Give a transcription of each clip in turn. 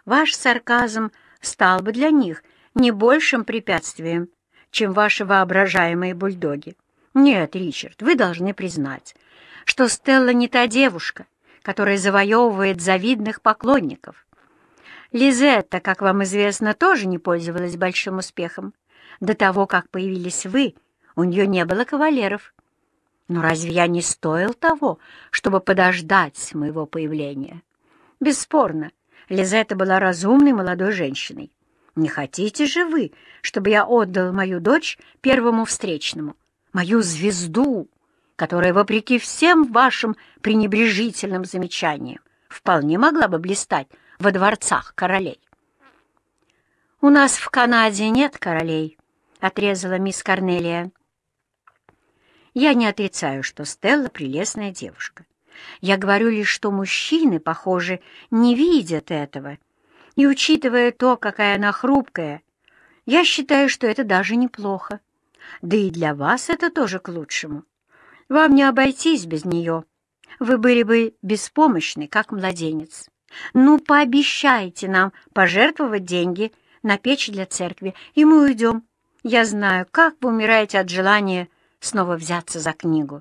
ваш сарказм стал бы для них не большим препятствием, чем ваши воображаемые бульдоги. Нет, Ричард, вы должны признать, что Стелла не та девушка, которая завоевывает завидных поклонников. Лизетта, как вам известно, тоже не пользовалась большим успехом. До того, как появились вы, у нее не было кавалеров. Но разве я не стоил того, чтобы подождать моего появления? Бесспорно, Лизетта была разумной молодой женщиной. Не хотите же вы, чтобы я отдал мою дочь первому встречному, мою звезду, которая, вопреки всем вашим пренебрежительным замечаниям, вполне могла бы блистать во дворцах королей? «У нас в Канаде нет королей», — отрезала мисс Корнелия. «Я не отрицаю, что Стелла прелестная девушка. Я говорю лишь, что мужчины, похоже, не видят этого. И, учитывая то, какая она хрупкая, я считаю, что это даже неплохо. Да и для вас это тоже к лучшему. Вам не обойтись без нее. Вы были бы беспомощны, как младенец. Ну, пообещайте нам пожертвовать деньги на печь для церкви, и мы уйдем. Я знаю, как вы умираете от желания снова взяться за книгу».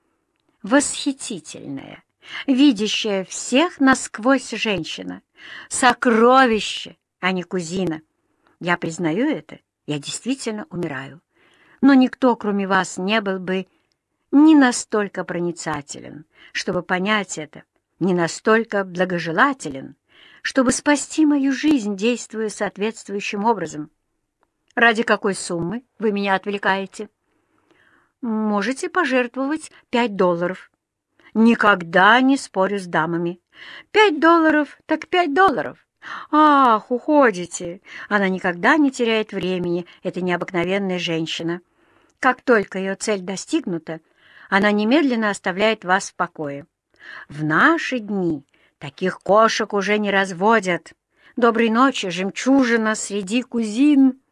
Восхитительная, видящая всех насквозь женщина. Сокровище, а не кузина. Я признаю это, я действительно умираю. Но никто, кроме вас, не был бы не настолько проницателен, чтобы понять это, не настолько благожелателен, чтобы спасти мою жизнь, действуя соответствующим образом. Ради какой суммы вы меня отвлекаете? Можете пожертвовать $5. Никогда не спорю с дамами. $5 так $5. Ах, уходите. Она никогда не теряет времени, эта необыкновенная женщина. Как только ее цель достигнута, она немедленно оставляет вас в покое. В наши дни таких кошек уже не разводят. Доброй ночи, жемчужина среди кузин.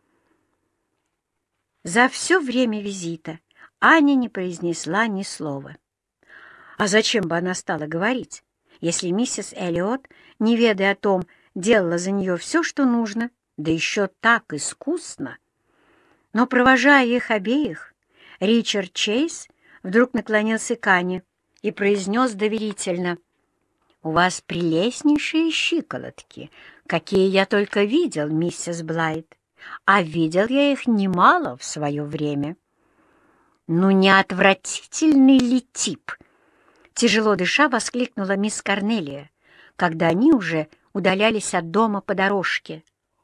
За все время визита Аня не произнесла ни слова. А зачем бы она стала говорить, если миссис Эллиот, не ведая о том, делала за нее все, что нужно, да еще так искусно? Но, провожая их обеих, Ричард Чейз вдруг наклонился к Ане и произнес доверительно: «У вас прелестнейшие щиколотки, какие я только видел, миссис Блайт, а видел я их немало в свое время». «Ну, не отвратительный ли тип?» Тяжело дыша воскликнула мисс Корнелия, когда они уже удалялись от дома по дорожке.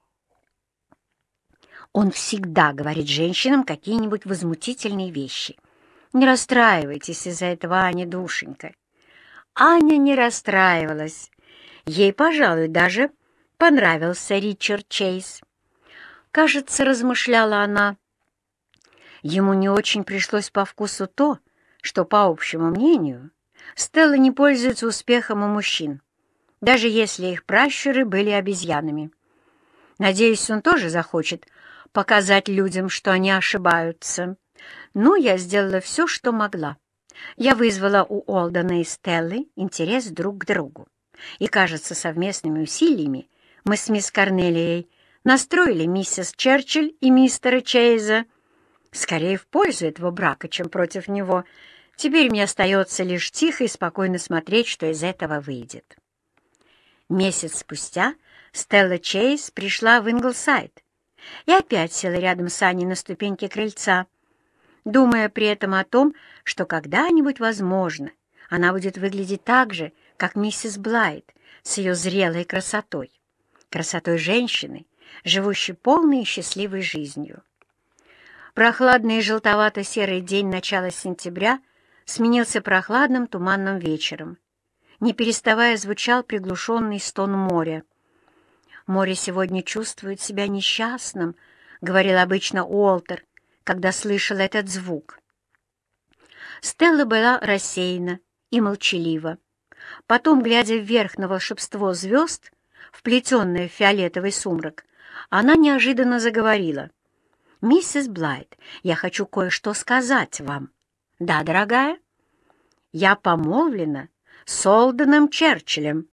«Он всегда говорит женщинам какие-нибудь возмутительные вещи. Не расстраивайтесь из-за этого, Аня, душенька». Аня не расстраивалась. Ей, пожалуй, даже понравился Ричард Чейз. Кажется, размышляла она, ему не очень пришлось по вкусу то, что, по общему мнению, Стелла не пользуется успехом у мужчин, даже если их пращуры были обезьянами. Надеюсь, он тоже захочет показать людям, что они ошибаются. Но я сделала все, что могла. Я вызвала у Олдена и Стеллы интерес друг к другу. И, кажется, совместными усилиями мы с мисс Корнелией настроили миссис Черчилль и мистера Чейза скорее в пользу этого брака, чем против него. Теперь мне остается лишь тихо и спокойно смотреть, что из этого выйдет. Месяц спустя Стелла Чейз пришла в Инглсайд и опять села рядом с Аней на ступеньке крыльца, думая при этом о том, что когда-нибудь, возможно, она будет выглядеть так же, как миссис Блайт, с ее зрелой красотой, красотой женщины, живущей полной и счастливой жизнью. Прохладный и желтовато-серый день начала сентября сменился прохладным туманным вечером. Не переставая звучал приглушенный стон моря. «Море сегодня чувствует себя несчастным», — говорил обычно Уолтер, когда слышал этот звук. Стелла была рассеяна и молчалива. Потом, глядя вверх на волшебство звезд, вплетенное в фиолетовый сумрак, она неожиданно заговорила. «Миссис Блайт, я хочу кое-что сказать вам». «Да, дорогая?» «Я помолвлена с Олденом Черчиллем».